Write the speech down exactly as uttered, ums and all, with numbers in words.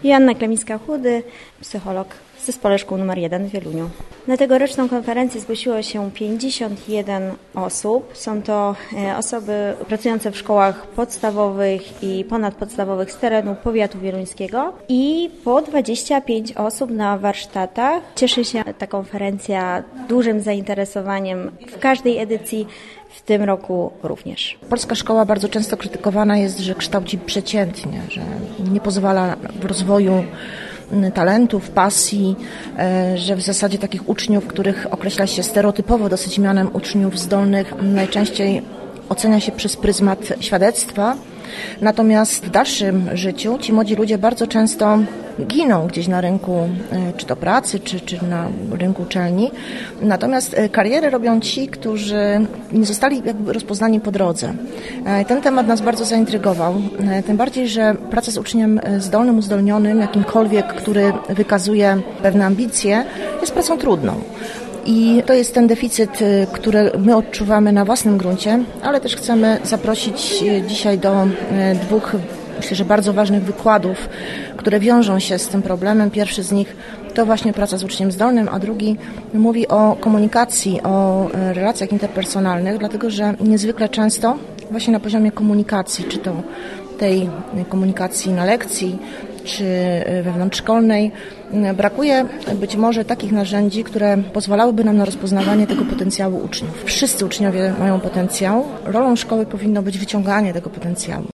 Joanna Klemiska-Chudy, psycholog w Zespole Szkół numer jeden w Wieluniu. Na tegoroczną konferencję zgłosiło się pięćdziesiąt jeden osób. Są to osoby pracujące w szkołach podstawowych i ponadpodstawowych z terenu powiatu wieluńskiego i po dwadzieścia pięć osób na warsztatach. Cieszy się ta konferencja dużym zainteresowaniem w każdej edycji, w tym roku również. Polska szkoła bardzo często krytykowana jest, że kształci przeciętnie, że nie pozwala w rozwoju talentów, pasji, że w zasadzie takich uczniów, których określa się stereotypowo dosyć mianem uczniów zdolnych, najczęściej ocenia się przez pryzmat świadectwa. Natomiast w dalszym życiu ci młodzi ludzie bardzo często giną gdzieś na rynku czy to pracy, czy, czy na rynku uczelni. Natomiast karierę robią ci, którzy nie zostali jakby rozpoznani po drodze. Ten temat nas bardzo zaintrygował. Tym bardziej, że praca z uczniem zdolnym, uzdolnionym, jakimkolwiek, który wykazuje pewne ambicje, jest pracą trudną. I to jest ten deficyt, który my odczuwamy na własnym gruncie, ale też chcemy zaprosić dzisiaj do dwóch, myślę, że bardzo ważnych wykładów, które wiążą się z tym problemem. Pierwszy z nich to właśnie praca z uczniem zdolnym, a drugi mówi o komunikacji, o relacjach interpersonalnych, dlatego że niezwykle często właśnie na poziomie komunikacji, czy to tej komunikacji na lekcji, czy wewnątrzszkolnej, brakuje być może takich narzędzi, które pozwalałyby nam na rozpoznawanie tego potencjału uczniów. Wszyscy uczniowie mają potencjał. Rolą szkoły powinno być wyciąganie tego potencjału.